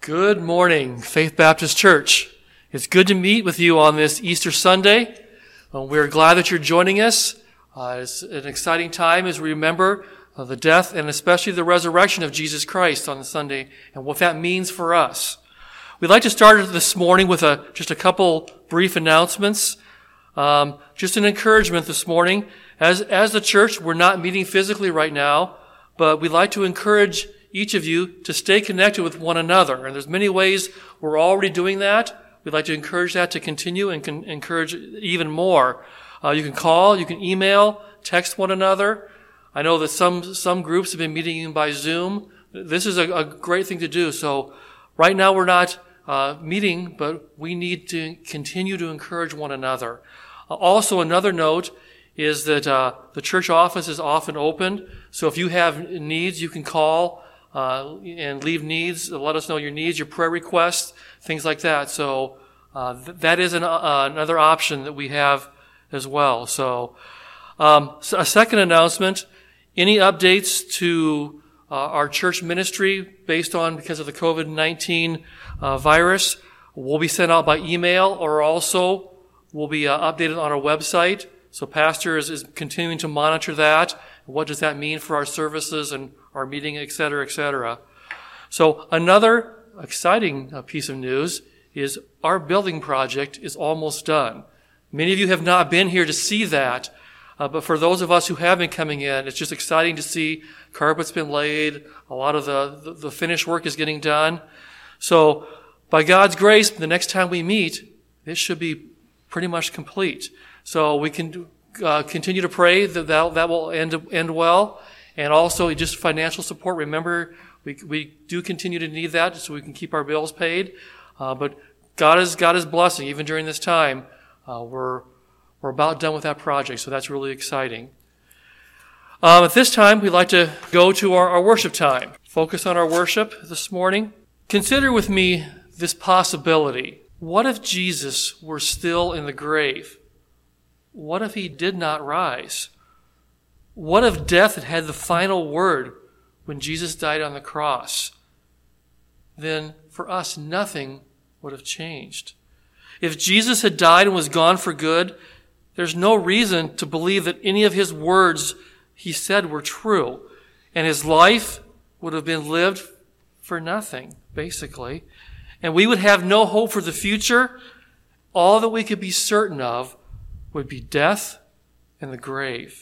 Good morning, Faith Baptist Church. It's good to meet with you on this Easter Sunday. We're glad that you're joining us. It's an exciting time as we remember the death and especially the resurrection of Jesus Christ on the Sunday and what that means for us. We'd like to start this morning with just a couple brief announcements. Just an encouragement this morning. As the church, we're not meeting physically right now, but we'd like to encourage each of you to stay connected with one another. And there's many ways we're already doing that. We'd like to encourage that to continue and encourage even more. You can call, you can email, text one another. I know that some groups have been meeting by Zoom. This is a great thing to do. So right now we're not meeting, but we need to continue to encourage one another. Also, another note is that the church office is often open. So if you have needs, you can call and leave needs. Let us know your needs, your prayer requests, things like that. So that is another option that we have as well. So a second announcement, any updates to our church ministry because of the COVID-19 virus will be sent out by email or also will be updated on our website. So Pastor is continuing to monitor that. What does that mean for our services and our meeting, et cetera, et cetera. So another exciting piece of news is our building project is almost done. Many of you have not been here to see that, but for those of us who have been coming in, it's just exciting to see carpet's been laid, a lot of the finished work is getting done. So by God's grace, the next time we meet, this should be pretty much complete. So we can continue to pray that will end well. And also just financial support. Remember, we do continue to need that so we can keep our bills paid. But God is blessing. Even during this time, we're about done with that project. So that's really exciting. At this time, we'd like to go to our worship time. Focus on our worship this morning. Consider with me this possibility. What if Jesus were still in the grave? What if he did not rise? What if death had the final word when Jesus died on the cross? Then for us, nothing would have changed. If Jesus had died and was gone for good, there's no reason to believe that any of his words he said were true. And his life would have been lived for nothing, basically. And we would have no hope for the future. All that we could be certain of would be death and the grave.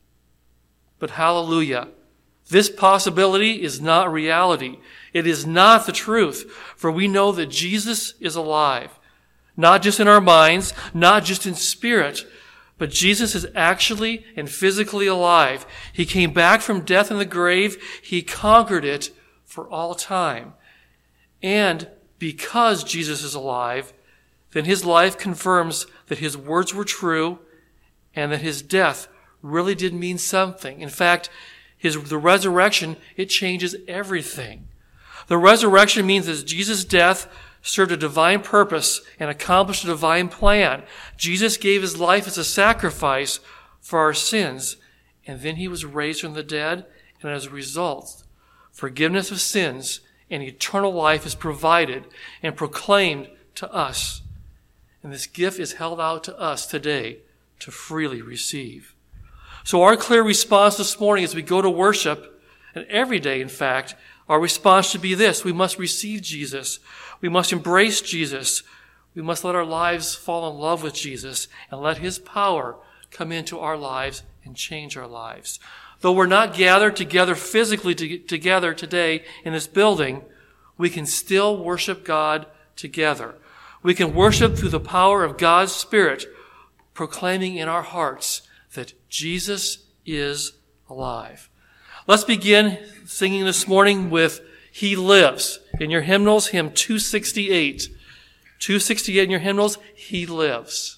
But hallelujah, this possibility is not reality. It is not the truth, for we know that Jesus is alive. Not just in our minds, not just in spirit, but Jesus is actually and physically alive. He came back from death and the grave. He conquered it for all time. And because Jesus is alive, then his life confirms that his words were true and that his death really did mean something. In fact, the resurrection, it changes everything. The resurrection means that Jesus' death served a divine purpose and accomplished a divine plan. Jesus gave his life as a sacrifice for our sins, and then he was raised from the dead, and as a result, forgiveness of sins and eternal life is provided and proclaimed to us. And this gift is held out to us today to freely receive. So our clear response this morning as we go to worship, and every day, in fact, our response should be this. We must receive Jesus. We must embrace Jesus. We must let our lives fall in love with Jesus and let his power come into our lives and change our lives. Though we're not gathered together physically together today in this building, we can still worship God together. We can worship through the power of God's Spirit, proclaiming in our hearts that Jesus is alive. Let's begin singing this morning with He Lives. In your hymnals, hymn 268. 268 in your hymnals, He Lives.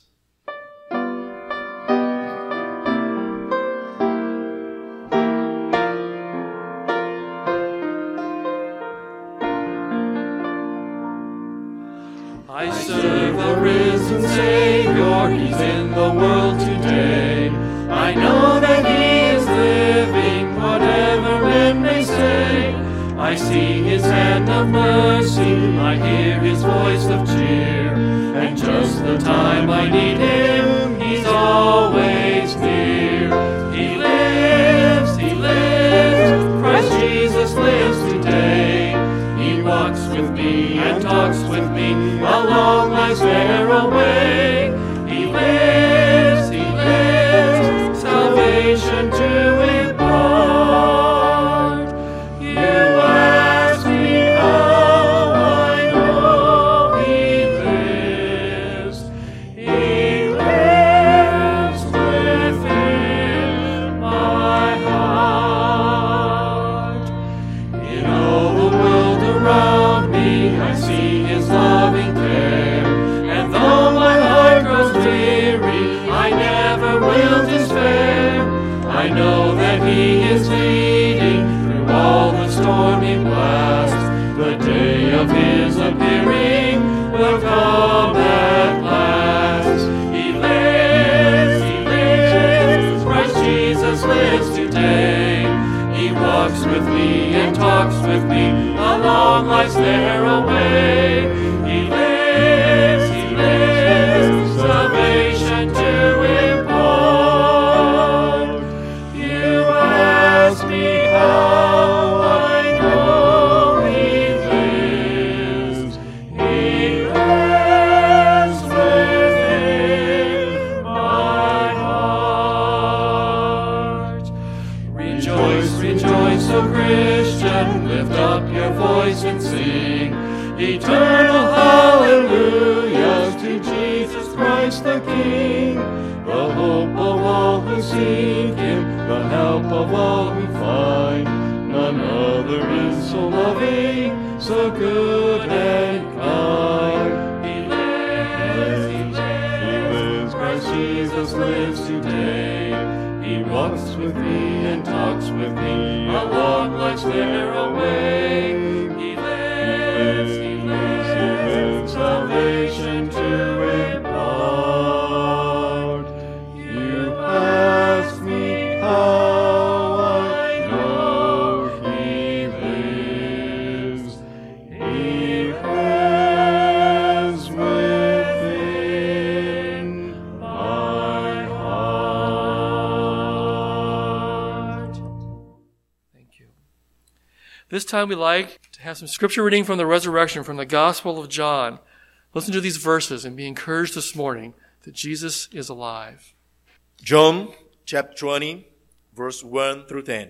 I serve a risen Savior, He's in the world today. I know that He is living, whatever men may say. I see his hand of mercy, I hear his voice of cheer, and just the time I need him, he's always near. He lives, Christ Jesus lives today. He walks with me and talks with me along life's narrow way. He lives, salvation to impart. You ask me how I know he lives. He lives within my heart. In all the world around me, I see his loving care. And though my heart grows weary, I never will despair. I know that he is leading through all the stormy blast. The day of his appearing will come at last. He lives, Christ Jesus lives today. He walks with me and talks with me along life's narrow way. He lives, salvation to impart. You ask me how I know he lives. He lives within my heart. Rejoice, rejoice, O Christian, lift up your voice and sing eternal hallelujahs to Jesus Christ the King, the hope of all who seek him, the help of all who find. None other is so loving, so good and kind. He lives, Christ Jesus lives today. He walks with me and talks with me along life's narrow way. He lives, salvation to impart. You ask me how I know he lives. He lives within my heart. Thank you. This time we like to have some scripture reading from the resurrection from the Gospel of John. Listen to these verses and be encouraged this morning that Jesus is alive. John chapter 20, verse 1 through 10.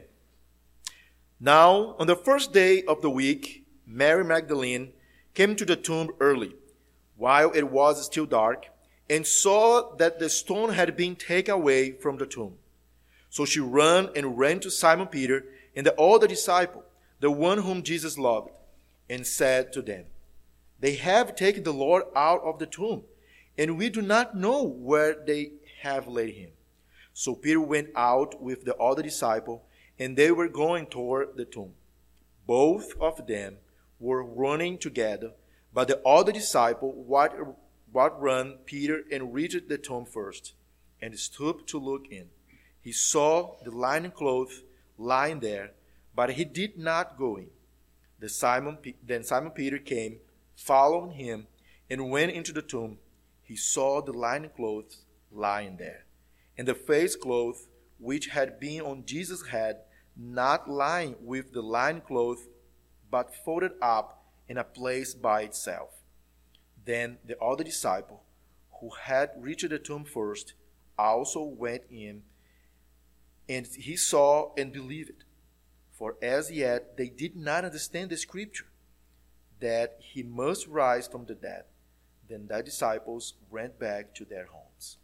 Now, on the first day of the week, Mary Magdalene came to the tomb early, while it was still dark, and saw that the stone had been taken away from the tomb. So she ran to Simon Peter and the other disciple, the one whom Jesus loved, and said to them, "They have taken the Lord out of the tomb, and we do not know where they have laid him." So Peter went out with the other disciple, and they were going toward the tomb. Both of them were running together, but the other disciple outrun Peter and reached the tomb first, and stooped to look in. He saw the linen cloth lying there, but he did not go in. Then Simon Peter came, following him, and went into the tomb. He saw the linen clothes lying there, and the face cloth which had been on Jesus' head, not lying with the linen cloth, but folded up in a place by itself. Then the other disciple, who had reached the tomb first, also went in, and he saw and believed. For as yet they did not understand the scripture, that he must rise from the dead. Then the disciples went back to their homes.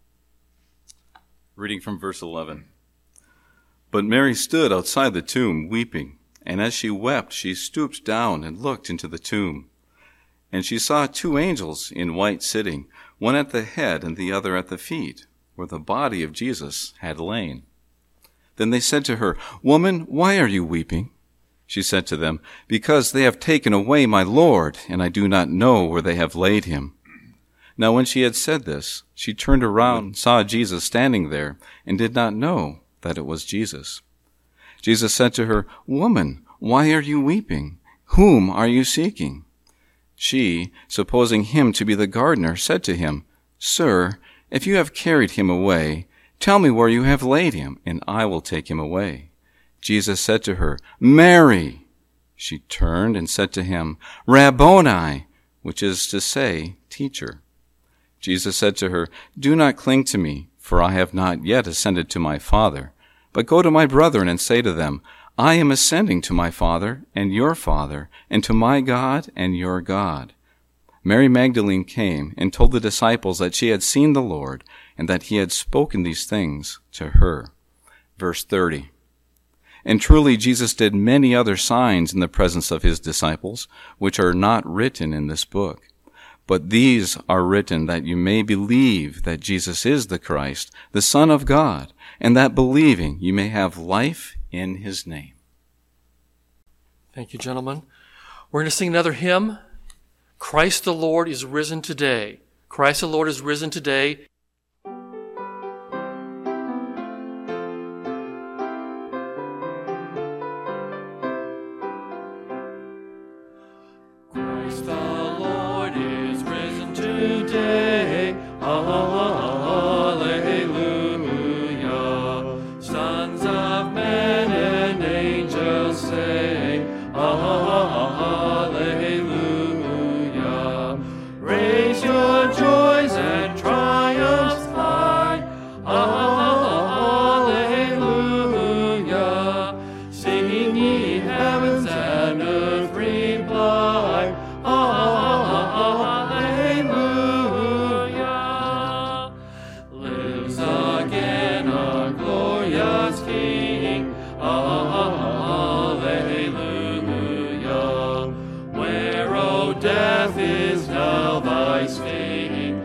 Reading from verse 11. But Mary stood outside the tomb, weeping, and as she wept, she stooped down and looked into the tomb. And she saw two angels in white sitting, one at the head and the other at the feet, where the body of Jesus had lain. Then they said to her, "Woman, why are you weeping?" She said to them, "Because they have taken away my Lord, and I do not know where they have laid him." Now when she had said this, she turned around and saw Jesus standing there, and did not know that it was Jesus. Jesus said to her, "Woman, Why are you weeping? Whom are you seeking?" She, supposing him to be the gardener, said to him, "Sir, if you have carried him away, tell me where you have laid him, and I will take him away." Jesus said to her, "Mary." She turned and said to him, "Rabboni," which is to say, Teacher. Jesus said to her, "Do not cling to me, for I have not yet ascended to my Father. But go to my brethren and say to them, I am ascending to my Father and your Father, and to my God and your God." Mary Magdalene came and told the disciples that she had seen the Lord, and that he had spoken these things to her. Verse 30. And truly Jesus did many other signs in the presence of his disciples, which are not written in this book. But these are written that you may believe that Jesus is the Christ, the Son of God, and that believing you may have life in his name. Thank you, gentlemen. We're going to sing another hymn. Christ the Lord is risen today. Christ the Lord is risen today. Christ the Lord is risen today. Hallelujah. Sons of men and angels sing. Hallelujah. Raise your joys and triumphs high. Hallelujah. Sing ye heavens and earth reply. Hallelujah. Lives again our glorious King. Hallelujah. Where, O death, is now thy sting?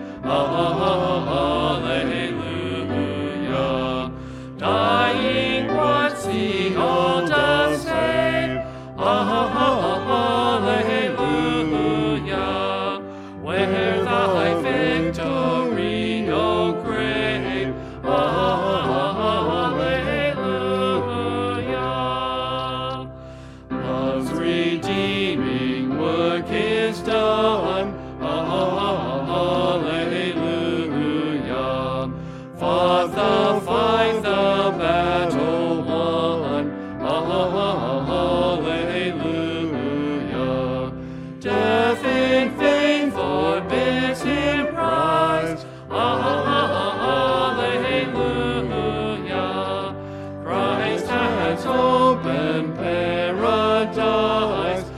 Hallelujah. Dying, what's the all does say? Hallelujah. Where thy victory, O grave? Hallelujah. Love's redeeming work is done. Hallelujah. Fought the fight, the battle won. Hallelujah. Death in vain forbids him prize. Hallelujah. Christ has opened paradise.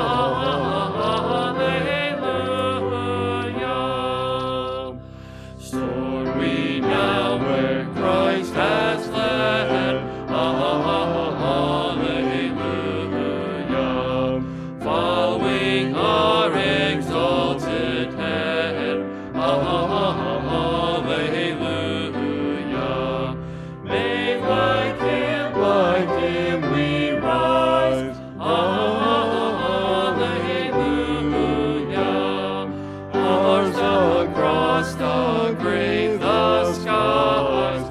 Hallelujah. Soar we now where Christ has led. Hallelujah. Following our exalted head. Hallelujah. Made like him we rise. Hallelujah. Arms across the grave, the skies.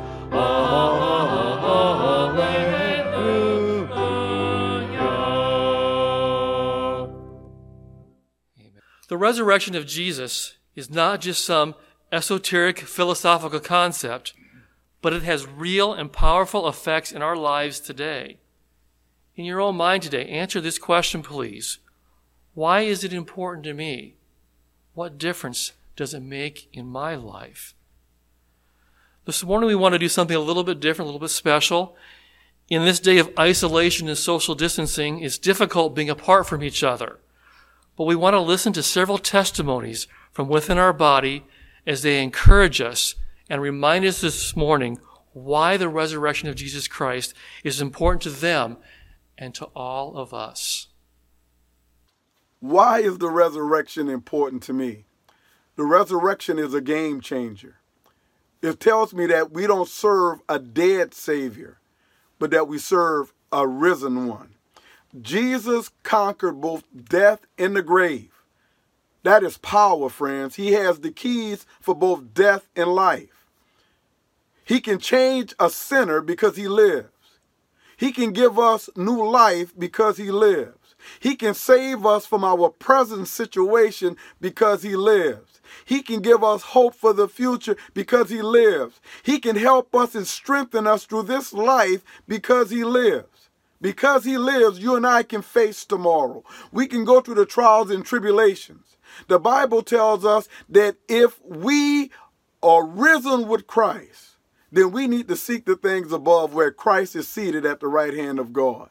Hallelujah. The resurrection of Jesus is not just some esoteric philosophical concept, but it has real and powerful effects in our lives today. In your own mind today, answer this question, please. Why is it important to me? What difference does it make in my life? This morning we want to do something a little bit different, a little bit special. In this day of isolation and social distancing, it's difficult being apart from each other. But we want to listen to several testimonies from within our body as they encourage us and remind us this morning why the resurrection of Jesus Christ is important to them and to all of us. Why is the resurrection important to me? The resurrection is a game changer. It tells me that we don't serve a dead Savior, but that we serve a risen one. Jesus conquered both death and the grave. That is power, friends. He has the keys for both death and life. He can change a sinner because he lives. He can give us new life because he lives. He can save us from our present situation because he lives. He can give us hope for the future because he lives. He can help us and strengthen us through this life because he lives. Because he lives, you and I can face tomorrow. We can go through the trials and tribulations. The Bible tells us that if we are risen with Christ, then we need to seek the things above where Christ is seated at the right hand of God.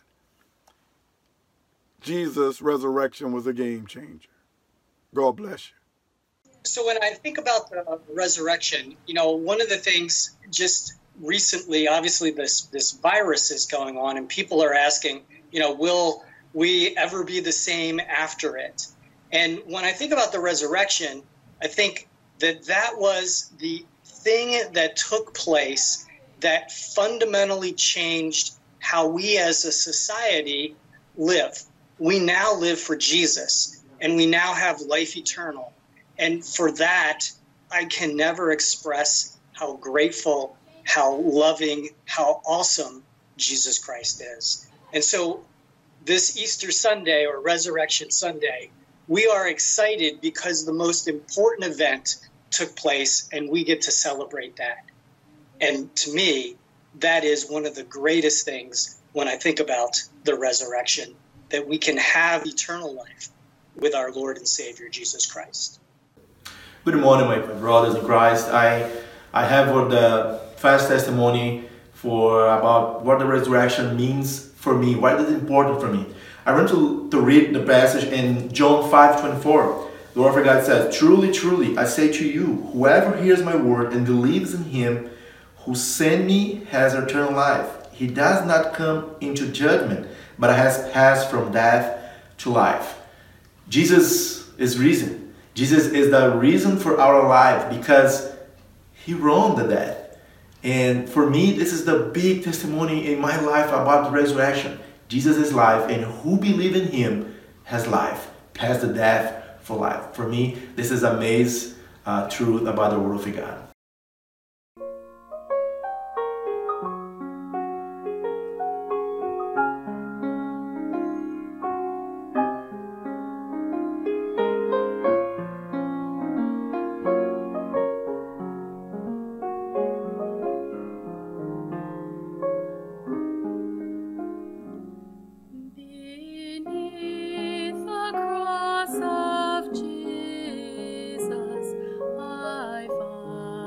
Jesus' resurrection was a game changer. God bless you. So when I think about the resurrection, one of the things just recently, obviously this virus is going on and people are asking, will we ever be the same after it? And when I think about the resurrection, I think that was the thing that took place that fundamentally changed how we as a society live. We now live for Jesus, and we now have life eternal. And for that, I can never express how grateful, how loving, how awesome Jesus Christ is. And so this Easter Sunday or Resurrection Sunday, we are excited because the most important event took place and we get to celebrate that. And to me, that is one of the greatest things when I think about the resurrection, that we can have eternal life with our Lord and Savior, Jesus Christ. Good morning, my brothers in Christ. I have the fast testimony about what the resurrection means for me, why it is important for me. I want to read the passage in John 5:24. The Word of God says, "Truly, truly, I say to you, whoever hears my word and believes in him who sent me has eternal life. He does not come into judgment, but has passed from death to life." Jesus is risen. Jesus is the reason for our life because he won the death. And for me, this is the big testimony in my life about the resurrection. Jesus is life, and who believes in him has life, past the death for life. For me, this is amazing truth about the Word of God. Beneath the cross of Jesus, I find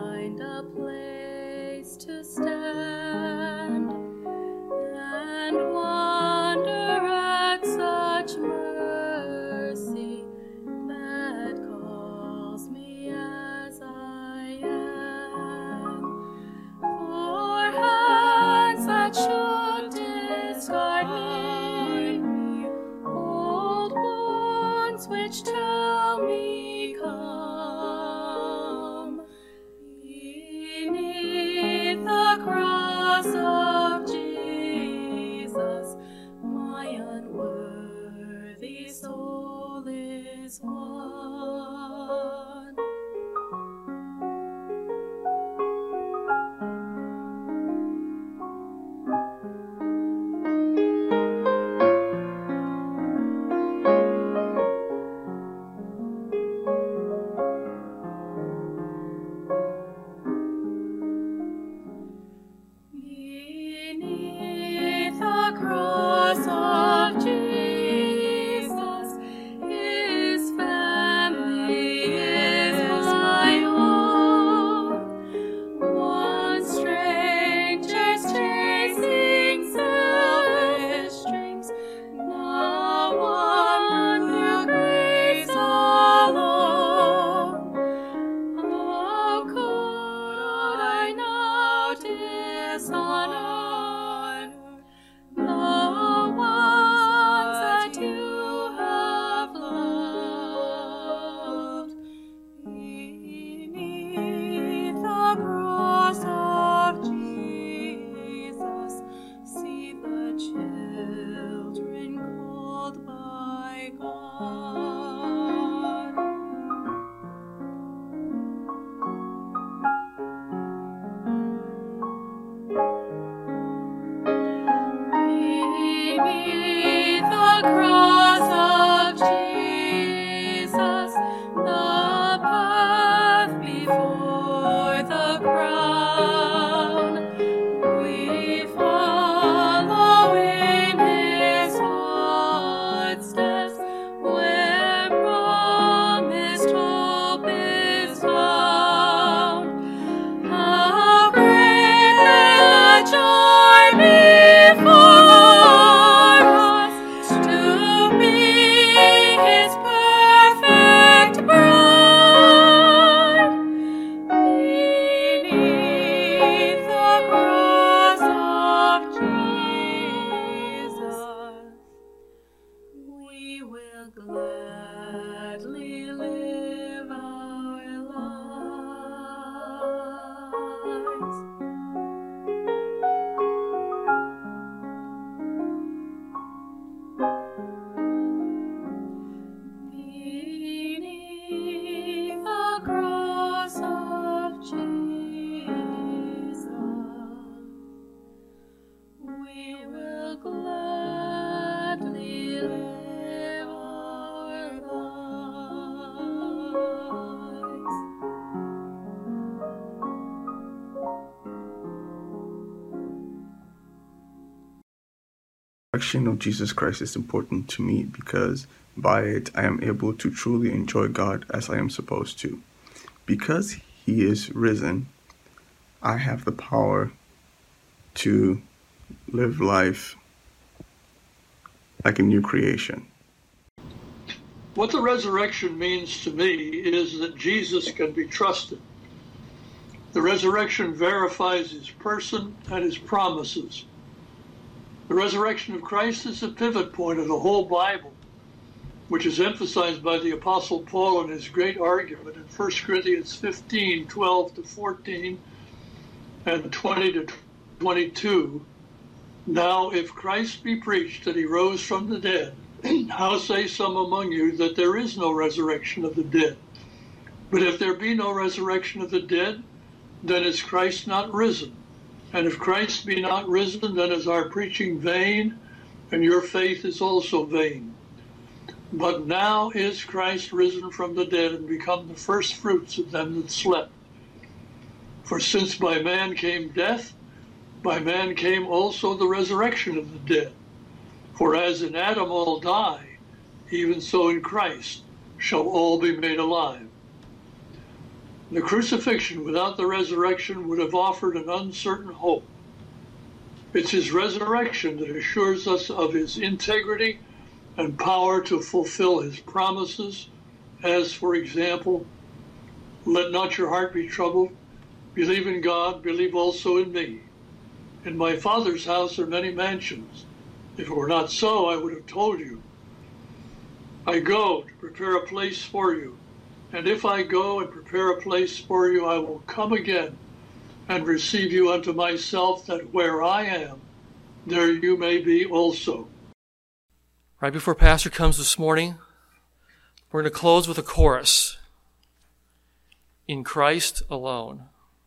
resurrection of Jesus Christ is important to me because by it I am able to truly enjoy God as I am supposed to. Because he is risen, I have the power to live life like a new creation. What the resurrection means to me is that Jesus can be trusted. The resurrection verifies his person and his promises. The resurrection of Christ is the pivot point of the whole Bible, which is emphasized by the Apostle Paul in his great argument in 1 Corinthians 15, 12 to 14, and 20 to 22. Now, if Christ be preached that he rose from the dead, how say some among you that there is no resurrection of the dead? But if there be no resurrection of the dead, then is Christ not risen? And if Christ be not risen, then is our preaching vain, and your faith is also vain. But now is Christ risen from the dead and become the first fruits of them that slept. For since by man came death, by man came also the resurrection of the dead. For as in Adam all die, even so in Christ shall all be made alive. The crucifixion without the resurrection would have offered an uncertain hope. It's his resurrection that assures us of his integrity and power to fulfill his promises, as, for example, let not your heart be troubled. Believe in God, believe also in me. In my Father's house are many mansions. If it were not so, I would have told you. I go to prepare a place for you. And if I go and prepare a place for you, I will come again and receive you unto myself, that where I am, there you may be also. Right before Pastor comes this morning, we're going to close with a chorus. In Christ alone.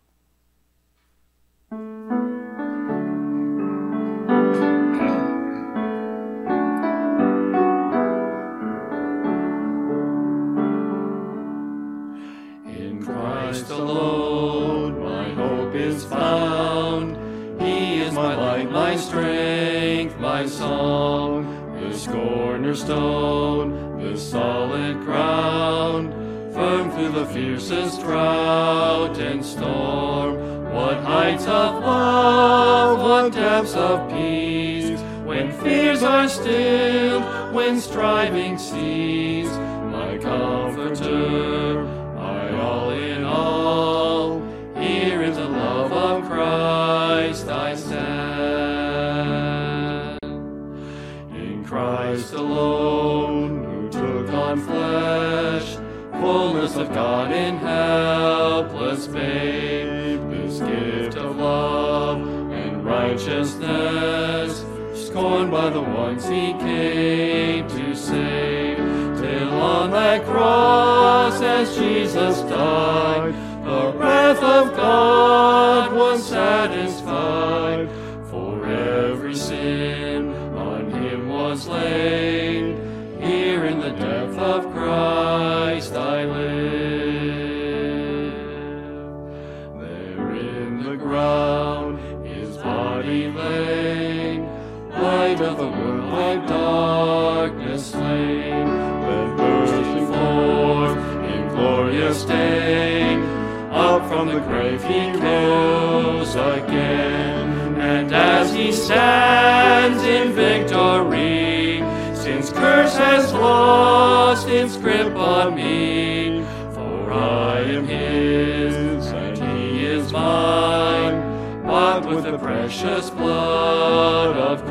Alone, my hope is found. He is my light, my strength, my song, the cornerstone, the solid ground, firm through the fiercest drought and storm. What heights of love, what depths of peace, when fears are stilled, when striving cease, my comforter, my all in all, here in the love of Christ I stand. In Christ alone, who took on flesh, fullness of God in helpless babe, this gift of love and righteousness, scorned by the ones he came to save, till on that cross as Jesus died, the wrath of God was satisfied. For every sin on him was laid, here in the death of Christ I live. There in the ground his body lay, light of the world by darkness slain, then bursting forth in glorious day, up from the grave he rose again. And as he stands in victory, sin's curse has lost its grip on me, for I am his and he is mine, bought with the precious blood of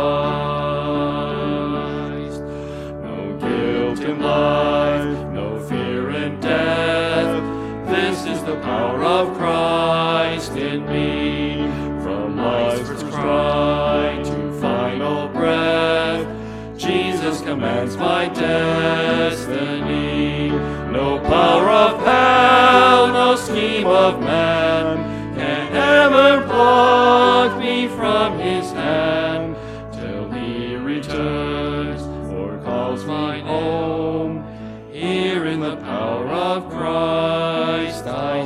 Christ. No guilt in life, no fear in death, this is the power of Christ in me. From life's first cry to final breath, Jesus commands my destiny. No power of hell, no scheme of man can ever pluck me from his hand, till he returns or calls my home. Here in the power of Christ I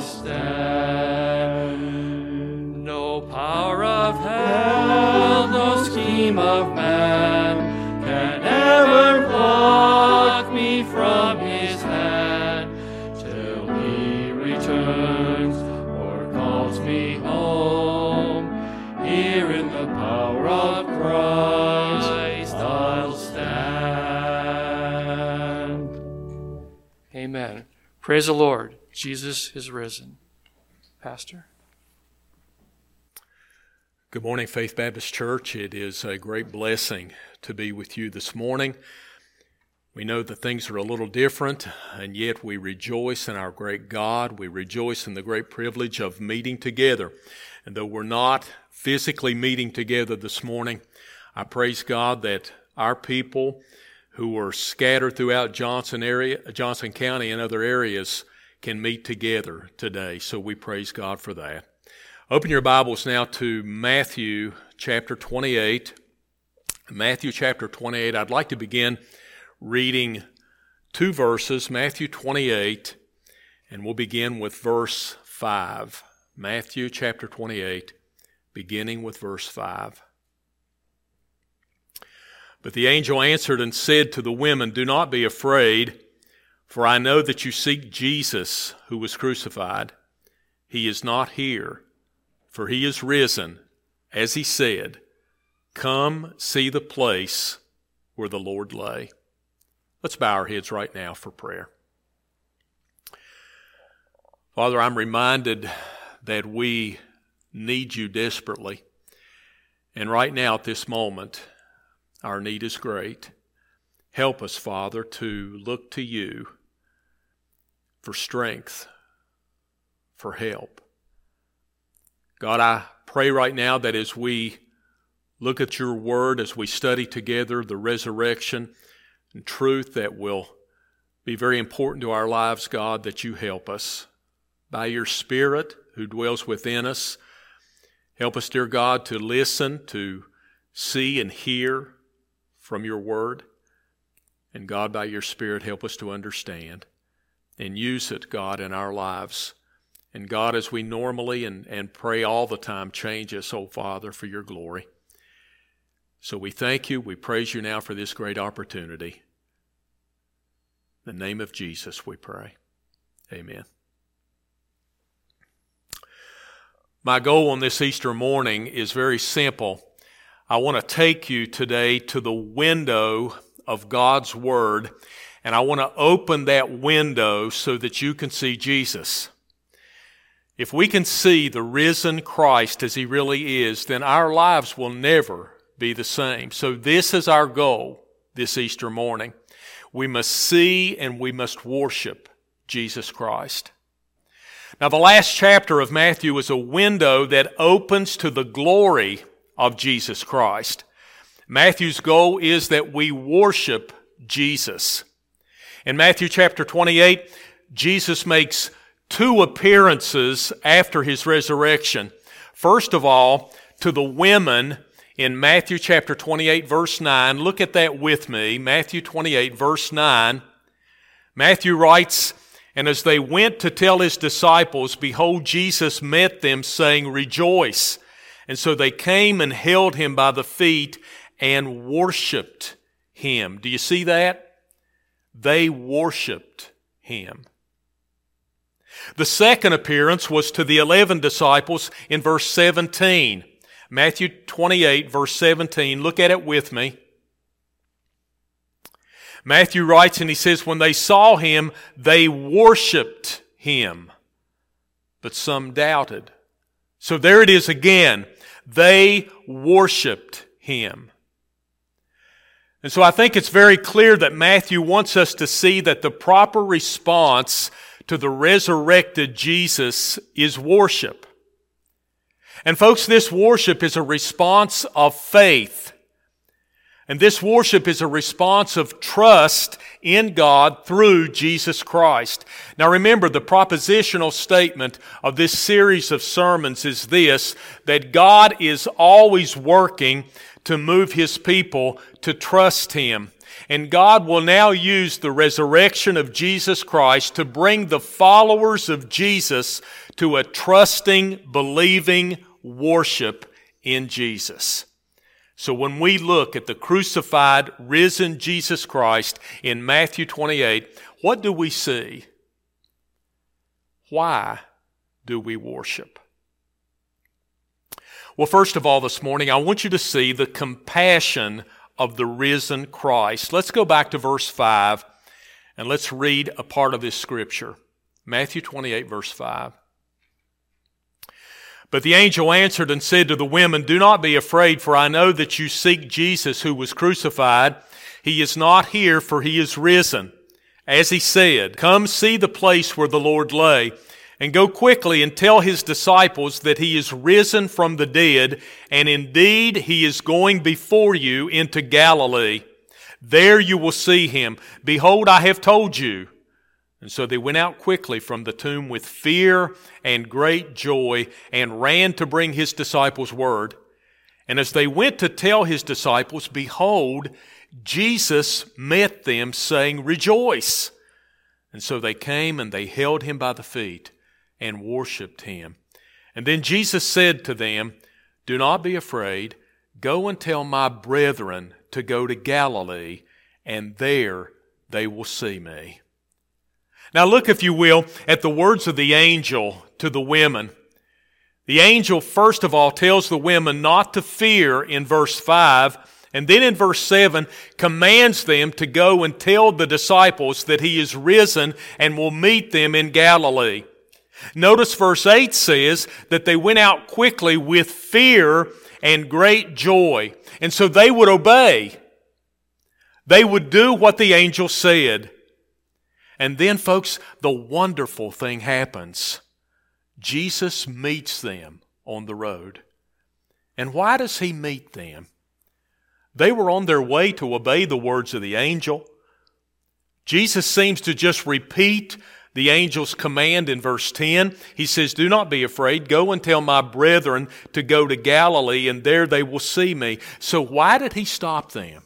stand. No power of hell, no scheme scheme of man can ever pluck me from his hand till he returns or calls me home. Here in the power of Christ I'll stand. Amen. Praise the Lord. Jesus is risen. Pastor. Good morning, Faith Baptist Church. It is a great blessing to be with you this morning. We know that things are a little different, and yet we rejoice in our great God. We rejoice in the great privilege of meeting together. And though we're not physically meeting together this morning, I praise God that our people who are scattered throughout Johnson County and other areas can meet together today. So we praise God for that. Open your Bibles now to Matthew chapter 28. Matthew chapter 28. I'd like to begin reading two verses, Matthew 28, and we'll begin with verse 5. Matthew chapter 28, beginning with verse 5. But the angel answered and said to the women, "Do not be afraid, for I know that you seek Jesus who was crucified. He is not here, for he is risen, as he said. Come see the place where the Lord lay." Let's bow our heads right now for prayer. Father, I'm reminded that we need you desperately. And right now at this moment, our need is great. Help us, Father, to look to you for strength, for help. God, I pray right now that as we look at your word, as we study together the resurrection and truth that will be very important to our lives, God, that you help us. By your Spirit who dwells within us, help us, dear God, to listen, to see and hear from your word. And God, by your Spirit, help us to understand and use it, God, in our lives. And God, as we normally and pray all the time, change us, oh Father, for your glory. So we thank you, we praise you now for this great opportunity. In the name of Jesus we pray. Amen. My goal on this Easter morning is very simple. I want to take you today to the window of God's Word, and I want to open that window so that you can see Jesus. If we can see the risen Christ as he really is, then our lives will never be the same. So this is our goal this Easter morning. We must see and we must worship Jesus Christ. Now, the last chapter of Matthew is a window that opens to the glory of Jesus Christ. Matthew's goal is that we worship Jesus. In Matthew chapter 28, Jesus makes two appearances after his resurrection. First of all, to the women in Matthew chapter 28, verse 9. Look at that with me. Matthew 28, verse 9. Matthew writes, "And as they went to tell his disciples, behold, Jesus met them, saying, Rejoice. And so they came and held him by the feet and worshiped him." Do you see that? They worshiped him. The second appearance was to the 11 disciples in verse 17. Matthew 28, verse 17. Look at it with me. Matthew writes and he says, "When they saw him, they worshiped him, but some doubted." So there it is again. They worshiped him. And so I think it's very clear that Matthew wants us to see that the proper response to the resurrected Jesus is worship. And folks, this worship is a response of faith. And this worship is a response of trust in God through Jesus Christ. Now remember, the propositional statement of this series of sermons is this, that God is always working to move his people to trust him. And God will now use the resurrection of Jesus Christ to bring the followers of Jesus to a trusting, believing worship in Jesus. So when we look at the crucified, risen Jesus Christ in Matthew 28, what do we see? Why do we worship? Well, first of all, this morning, I want you to see the compassion of the risen Christ. Let's go back to verse 5 and let's read a part of this scripture. Matthew 28, verse 5. But the angel answered and said to the women, "Do not be afraid, for I know that you seek Jesus who was crucified. He is not here, for he is risen. As he said, come see the place where the Lord lay, and go quickly and tell his disciples that he is risen from the dead, and indeed he is going before you into Galilee. There you will see him. Behold, I have told you." And so they went out quickly from the tomb with fear and great joy and ran to bring his disciples word. And as they went to tell his disciples, behold, Jesus met them, saying, "Rejoice." And so they came and they held him by the feet and worshiped him. And then Jesus said to them, "Do not be afraid. Go and tell my brethren to go to Galilee, and there they will see me." Now look, if you will, at the words of the angel to the women. The angel, first of all, tells the women not to fear in verse 5, and then in verse 7, commands them to go and tell the disciples that he is risen and will meet them in Galilee. Notice verse 8 says that they went out quickly with fear and great joy. And so they would obey. They would do what the angel said. And then, folks, the wonderful thing happens. Jesus meets them on the road. And why does he meet them? They were on their way to obey the words of the angel. Jesus seems to just repeat the angel's command in verse 10. He says, "Do not be afraid. Go and tell my brethren to go to Galilee, and there they will see me." So why did he stop them?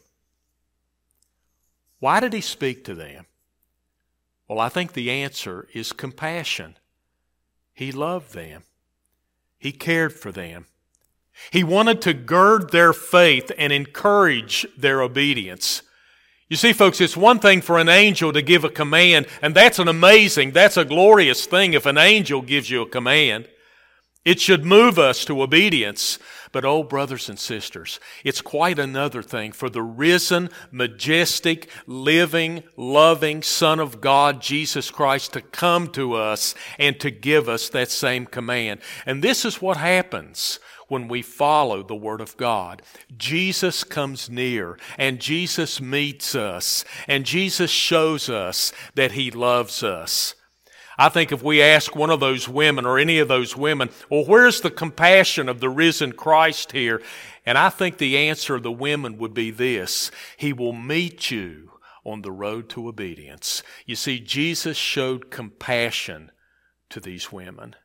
Why did he speak to them? Well, I think the answer is compassion. He loved them. He cared for them. He wanted to gird their faith and encourage their obedience. You see, folks, it's one thing for an angel to give a command, and that's a glorious thing if an angel gives you a command. It should move us to obedience. But oh, brothers and sisters, it's quite another thing for the risen, majestic, living, loving Son of God, Jesus Christ, to come to us and to give us that same command. And this is what happens when we follow the Word of God. Jesus comes near, and Jesus meets us, and Jesus shows us that he loves us. I think if we ask one of those women or any of those women, well, where's the compassion of the risen Christ here? And I think the answer of the women would be this: he will meet you on the road to obedience. You see, Jesus showed compassion to these women.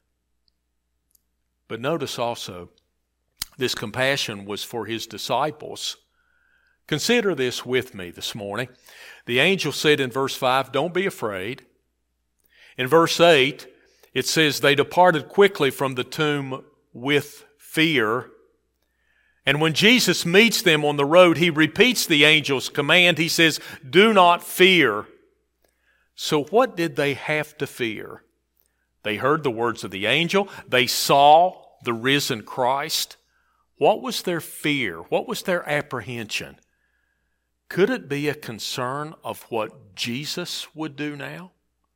But notice also, this compassion was for his disciples. Consider this with me this morning. The angel said in verse 5, "Don't be afraid." In verse 8, it says they departed quickly from the tomb with fear. And when Jesus meets them on the road, he repeats the angel's command. He says, "Do not fear." So what did they have to fear? They heard the words of the angel. They saw the risen Christ. What was their fear? What was their apprehension? Could it be a concern of what Jesus would do now?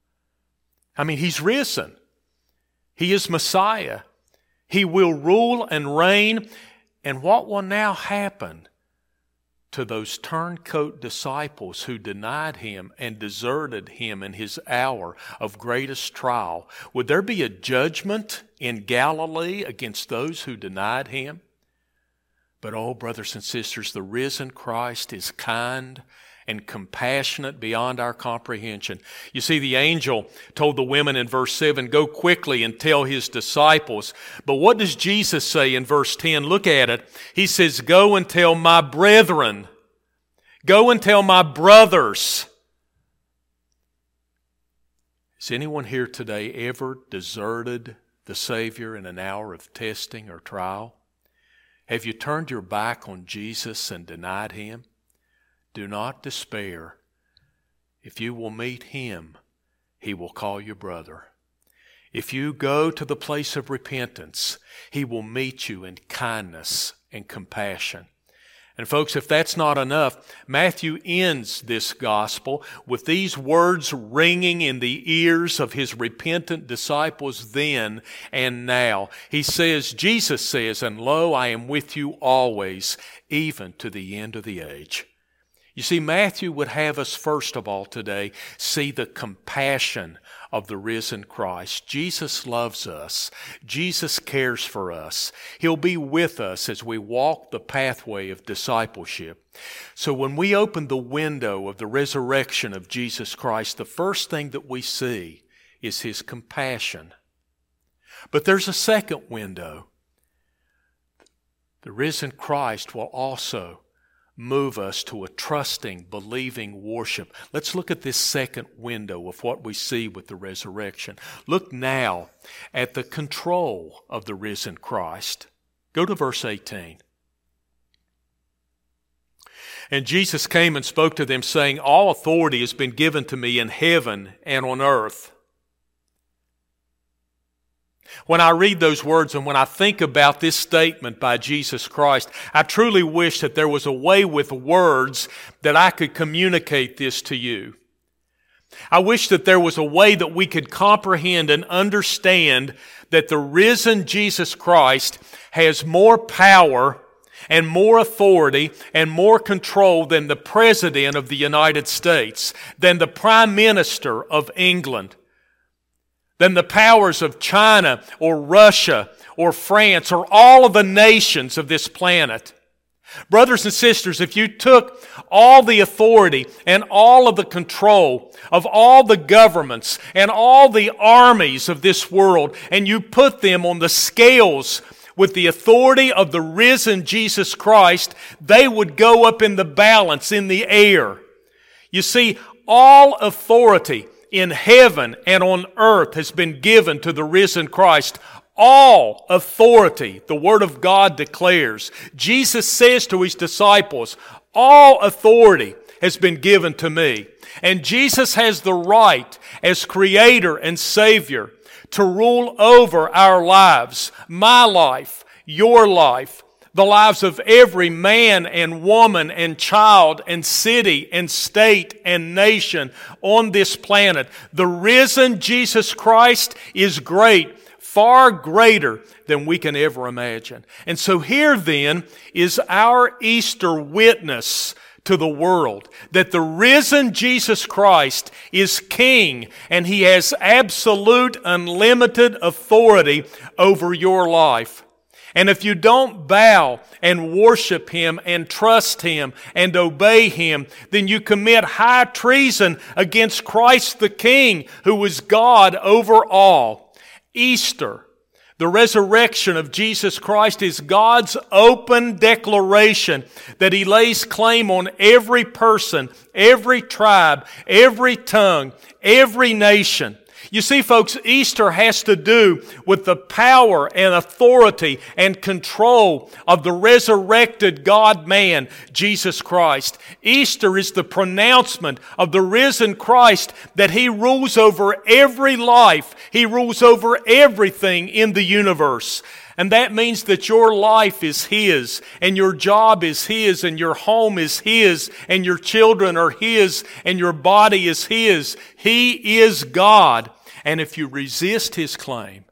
I mean, he's risen. He is Messiah. He will rule and reign. And what will now happen to those turncoat disciples who denied him and deserted him in his hour of greatest trial? Would there be a judgment in Galilee against those who denied him? But oh, brothers and sisters, the risen Christ is kind and compassionate beyond our comprehension. You see, the angel told the women in verse 7, "Go quickly and tell his disciples." But what does Jesus say in verse 10? Look at it. He says, "Go and tell my brethren." Go and tell my brothers. Has anyone here today ever deserted the Savior in an hour of testing or trial? Have you turned your back on Jesus and denied Him? Do not despair. If you will meet Him, He will call you brother. If you go to the place of repentance, He will meet you in kindness and compassion. And folks, if that's not enough, Matthew ends this gospel with these words ringing in the ears of His repentant disciples then and now. Jesus says, "And lo, I am with you always, even to the end of the age." You see, Matthew would have us first of all today see the compassion of the risen Christ. Jesus loves us. Jesus cares for us. He'll be with us as we walk the pathway of discipleship. So when we open the window of the resurrection of Jesus Christ, the first thing that we see is His compassion. But there's a second window. The risen Christ will also move us to a trusting, believing worship. Let's look at this second window of what we see with the resurrection. Look now at the control of the risen Christ. Go to verse 18. "And Jesus came and spoke to them, saying, All authority has been given to me in heaven and on earth." When I read those words and when I think about this statement by Jesus Christ, I truly wish that there was a way with words that I could communicate this to you. I wish that there was a way that we could comprehend and understand that the risen Jesus Christ has more power and more authority and more control than the President of the United States, than the Prime Minister of England, than the powers of China or Russia or France or all of the nations of this planet. Brothers and sisters, if you took all the authority and all of the control of all the governments and all the armies of this world and you put them on the scales with the authority of the risen Jesus Christ, they would go up in the balance in the air. You see, all authority in heaven and on earth has been given to the risen Christ. All authority, the Word of God declares. Jesus says to His disciples, all authority has been given to me. And Jesus has the right as Creator and Savior to rule over our lives, my life, your life, the lives of every man and woman and child and city and state and nation on this planet. The risen Jesus Christ is great, far greater than we can ever imagine. And so here then is our Easter witness to the world, that the risen Jesus Christ is King and He has absolute, unlimited authority over your life. And if you don't bow and worship Him and trust Him and obey Him, then you commit high treason against Christ the King, who is God over all. Easter, the resurrection of Jesus Christ, is God's open declaration that He lays claim on every person, every tribe, every tongue, every nation. You see, folks, Easter has to do with the power and authority and control of the resurrected God-man, Jesus Christ. Easter is the pronouncement of the risen Christ that He rules over every life. He rules over everything in the universe. And that means that your life is His, and your job is His, and your home is His, and your children are His, and your body is His. He is God. And if you resist His claim,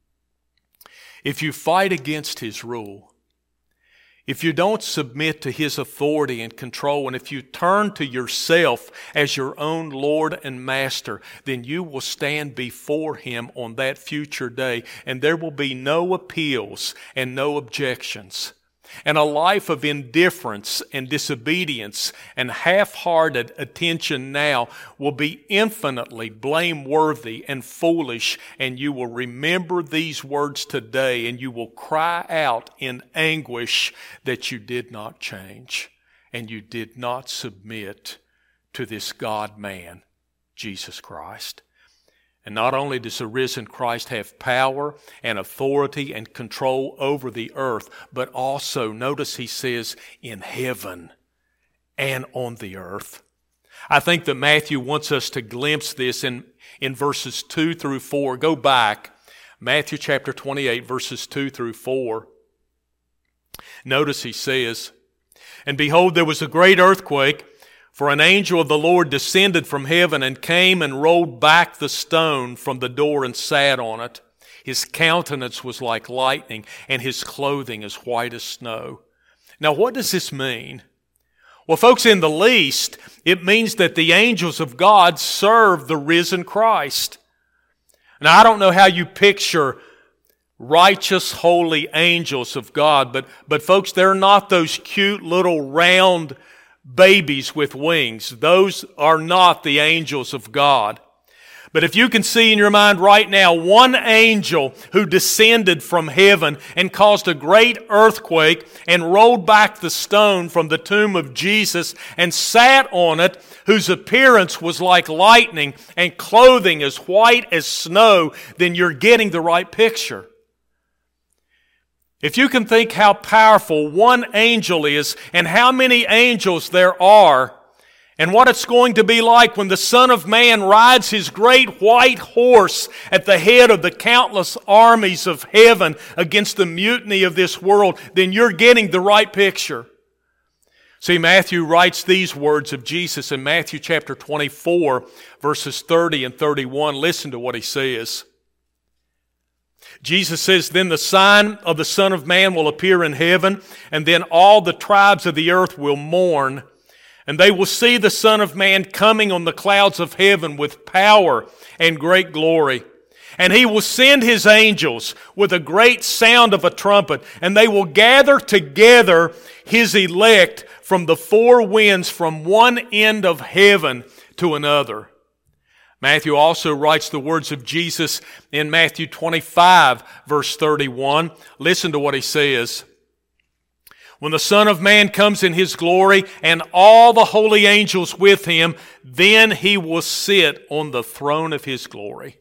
if you fight against His rule, if you don't submit to His authority and control, and if you turn to yourself as your own Lord and Master, then you will stand before Him on that future day, and there will be no appeals and no objections. And a life of indifference and disobedience and half-hearted attention now will be infinitely blameworthy and foolish, and you will remember these words today, and you will cry out in anguish that you did not change and you did not submit to this God-man, Jesus Christ. And not only does the risen Christ have power and authority and control over the earth, but also, notice he says, in heaven and on the earth. I think that Matthew wants us to glimpse this in verses 2 through 4. Go back. Matthew chapter 28, verses 2 through 4. Notice he says, "And behold, there was a great earthquake, for an angel of the Lord descended from heaven and came and rolled back the stone from the door and sat on it. His countenance was like lightning, and his clothing as white as snow." Now, what does this mean? Well, folks, in the least, it means that the angels of God serve the risen Christ. Now, I don't know how you picture righteous, holy angels of God, but folks, they're not those cute little round babies with wings. Those are not the angels of God. But if you can see in your mind right now one angel who descended from heaven and caused a great earthquake and rolled back the stone from the tomb of Jesus and sat on it, whose appearance was like lightning and clothing as white as snow, then you're getting the right picture. If you can think how powerful one angel is and how many angels there are, and what it's going to be like when the Son of Man rides his great white horse at the head of the countless armies of heaven against the mutiny of this world, then you're getting the right picture. See, Matthew writes these words of Jesus in Matthew chapter 24, verses 30 and 31. Listen to what he says. Jesus says, "Then the sign of the Son of Man will appear in heaven, and then all the tribes of the earth will mourn. And they will see the Son of Man coming on the clouds of heaven with power and great glory. And he will send his angels with a great sound of a trumpet, and they will gather together his elect from the four winds, from one end of heaven to another." Matthew also writes the words of Jesus in Matthew 25, verse 31. Listen to what he says. "When the Son of Man comes in his glory and all the holy angels with him, then he will sit on the throne of his glory."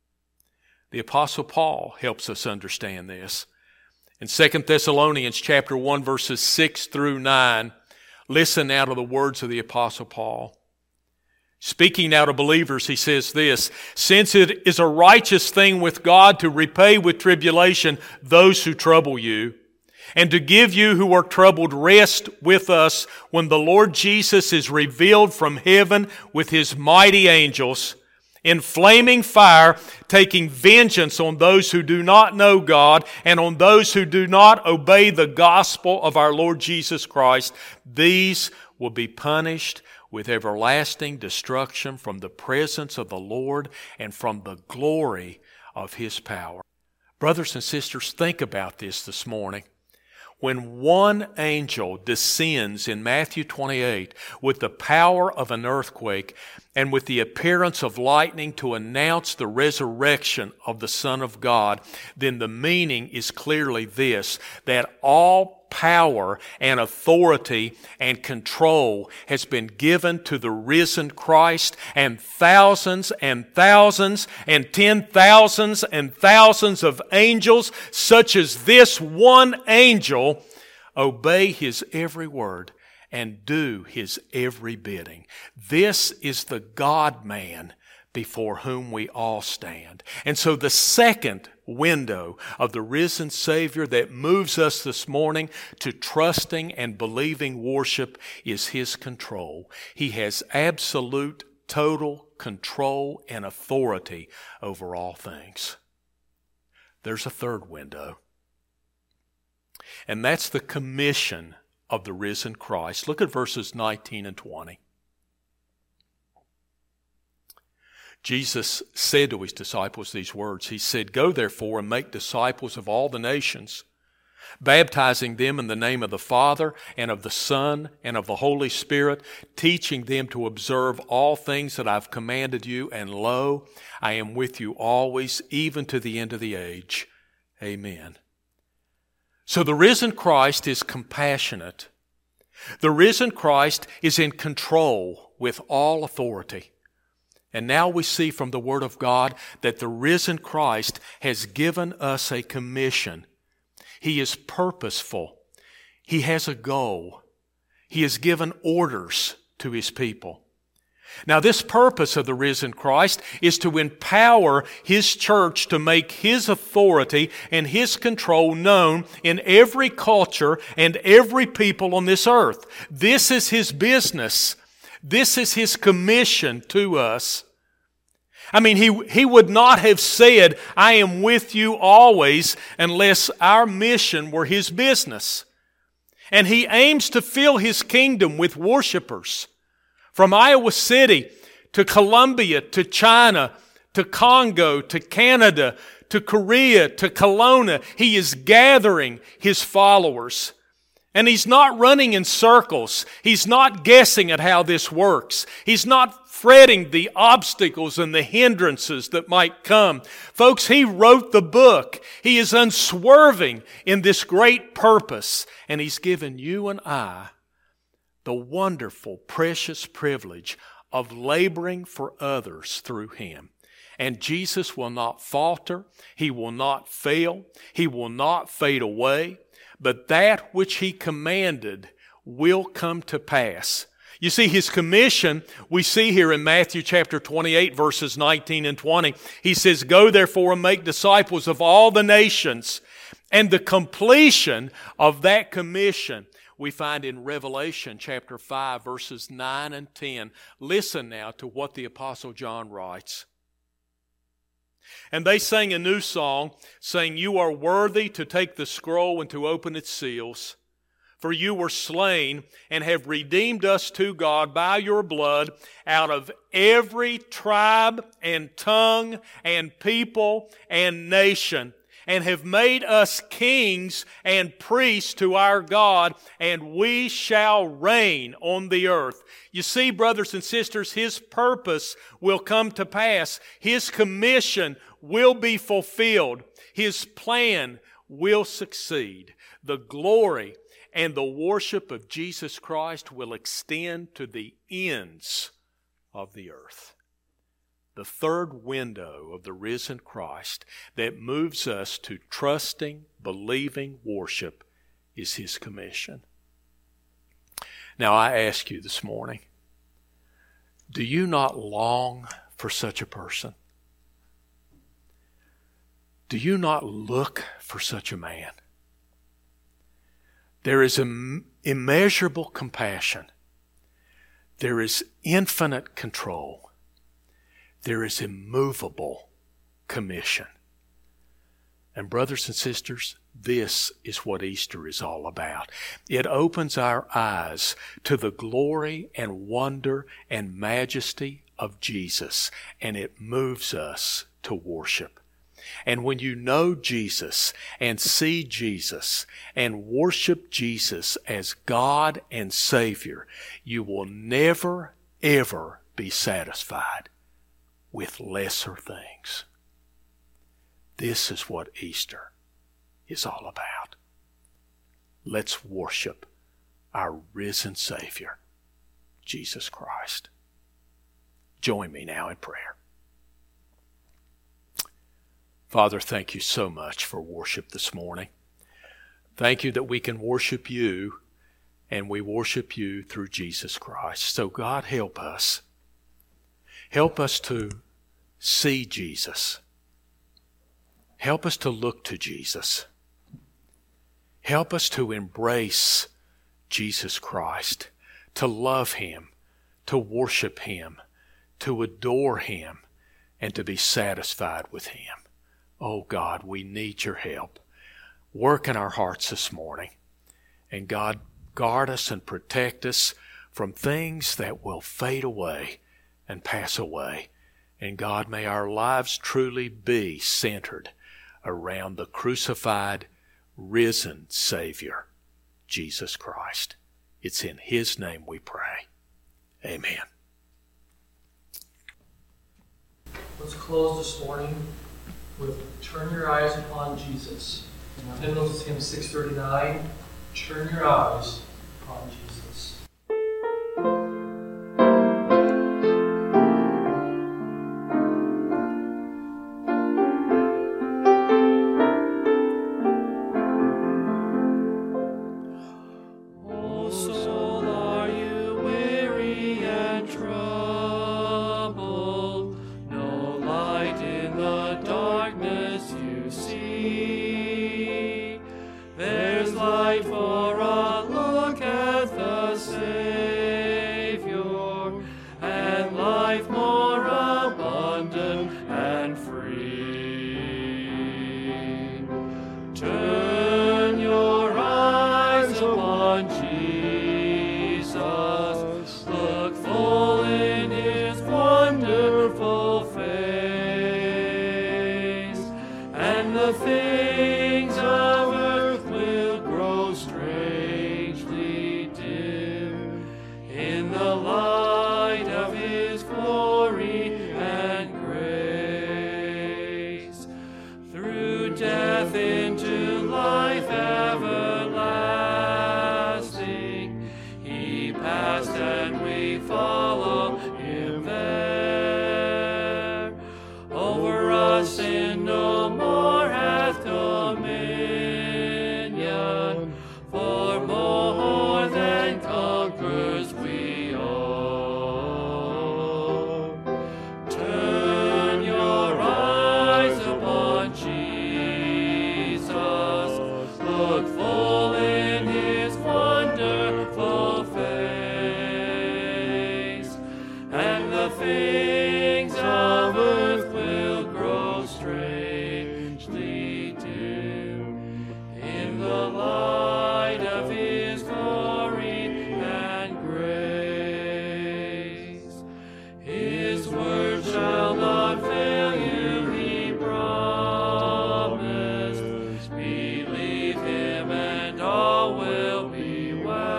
The Apostle Paul helps us understand this. In 2 Thessalonians chapter 1, verses 6 through 9, listen now to the words of the Apostle Paul. Speaking now to believers, he says this, "Since it is a righteous thing with God to repay with tribulation those who trouble you, and to give you who are troubled rest with us when the Lord Jesus is revealed from heaven with his mighty angels, in flaming fire, taking vengeance on those who do not know God and on those who do not obey the gospel of our Lord Jesus Christ. These will be punished with everlasting destruction from the presence of the Lord and from the glory of his power." Brothers and sisters, think about this morning. When one angel descends in Matthew 28 with the power of an earthquake and with the appearance of lightning to announce the resurrection of the Son of God, then the meaning is clearly this, that all power and authority and control has been given to the risen Christ, and thousands and thousands and 10,000s and thousands of angels, such as this one angel, obey his every word and do his every bidding. This is the God-man before whom we all stand. And so the second window of the risen Savior that moves us this morning to trusting and believing worship is his control. He has absolute, total control and authority over all things. There's a third window, and that's the commission of the risen Christ. Look at verses 19 and 20. Jesus said to his disciples these words. He said, "Go therefore and make disciples of all the nations, baptizing them in the name of the Father and of the Son and of the Holy Spirit, teaching them to observe all things that I've commanded you. And lo, I am with you always, even to the end of the age. Amen." So the risen Christ is compassionate. The risen Christ is in control with all authority. And now we see from the Word of God that the risen Christ has given us a commission. He is purposeful. He has a goal. He has given orders to His people. Now, this purpose of the risen Christ is to empower His church to make His authority and His control known in every culture and every people on this earth. This is His business. This is His commission to us. I mean, He would not have said, I am with you always, unless our mission were His business. And He aims to fill His kingdom with worshipers. From Iowa City to Colombia to China to Congo to Canada to Korea to Kelowna, He is gathering His followers. And He's not running in circles. He's not guessing at how this works. He's not fretting the obstacles and the hindrances that might come. Folks, He wrote the book. He is unswerving in this great purpose. And He's given you and I the wonderful, precious privilege of laboring for others through Him. And Jesus will not falter. He will not fail. He will not fade away. But that which He commanded will come to pass. You see, His commission, we see here in Matthew chapter 28, verses 19 and 20. He says, Go therefore and make disciples of all the nations. And the completion of that commission we find in Revelation chapter 5, verses 9 and 10. Listen now to what the Apostle John writes. And they sang a new song, saying, You are worthy to take the scroll and to open its seals. For you were slain and have redeemed us to God by your blood out of every tribe and tongue and people and nation, and have made us kings and priests to our God, and we shall reign on the earth. You see, brothers and sisters, His purpose will come to pass. His commission will be fulfilled. His plan will succeed. The glory and the worship of Jesus Christ will extend to the ends of the earth. The third window of the risen Christ that moves us to trusting, believing worship is His commission. Now I ask you this morning, do you not long for such a person? Do you not look for such a man? There is immeasurable compassion. There is infinite control. There is immovable commission. And brothers and sisters, this is what Easter is all about. It opens our eyes to the glory and wonder and majesty of Jesus, and it moves us to worship. And when you know Jesus and see Jesus and worship Jesus as God and Savior, you will never, ever be satisfied with lesser things. This is what Easter is all about. Let's worship our risen Savior, Jesus Christ. Join me now in prayer. Father, thank you so much for worship this morning. Thank you that we can worship you, and we worship you through Jesus Christ. So God, help us. Help us to see Jesus. Help us to look to Jesus. Help us to embrace Jesus Christ, to love Him, to worship Him, to adore Him, and to be satisfied with Him. Oh God, we need your help. Work in our hearts this morning. And God, guard us and protect us from things that will fade away and pass away. And God, may our lives truly be centered around the crucified, risen Savior, Jesus Christ. It's in His name we pray. Amen. Let's close this morning with Turn Your Eyes Upon Jesus. In our hymnals, hymn 639, Turn Your Eyes Upon Jesus. to see. There's light for a look at the Savior, and life more abundant and free. Turn your eyes upon Jesus, look full in his wonderful face, and the things of earth will grow strangely dim in the light of his glory and grace. Through death into life everlasting, he passed and we follow him there. Over us sin no more hath dominion, for more than conquerors we are. Turn your eyes upon Jesus, look full in his wonderful face, and the things of earth will grow strangely dim in the light of his glory and grace. His word shall not fail you, he promised. Believe him and all will be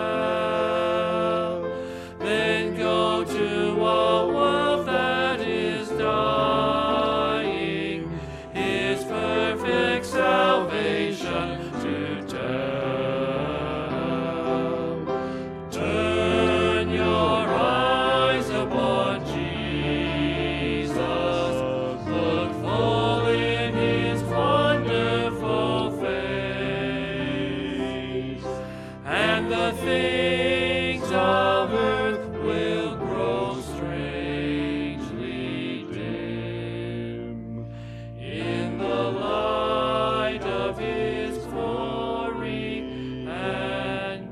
well. Then go to a world that is dying, his perfect salvation to tell. Turn your eyes upon Jesus, look full in his wonderful face, and the things of earth will grow strangely dim in the light of his glory and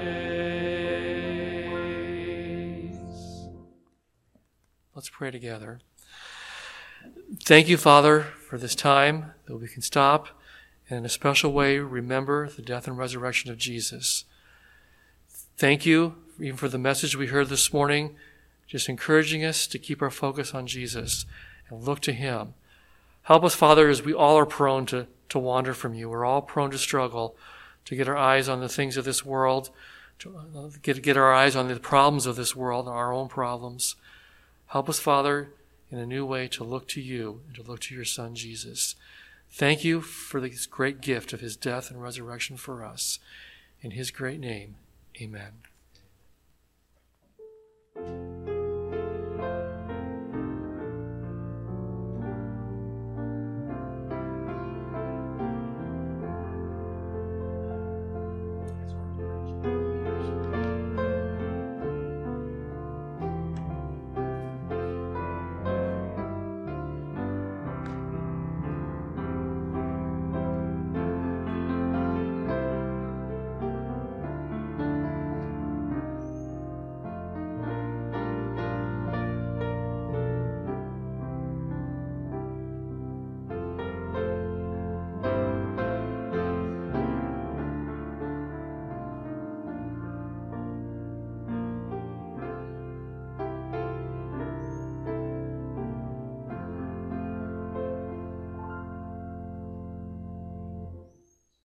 grace. Let's pray together. Thank you, Father, for this time that we can stop and in a special way remember the death and resurrection of Jesus. Thank you even for the message we heard this morning, just encouraging us to keep our focus on Jesus and look to him. Help us, Father, as we all are prone to wander from you. We're all prone to struggle, to get our eyes on the things of this world, to get our eyes on the problems of this world, our own problems. Help us, Father, in a new way to look to you and to look to your Son, Jesus. Thank you for this great gift of his death and resurrection for us. In his great name, amen.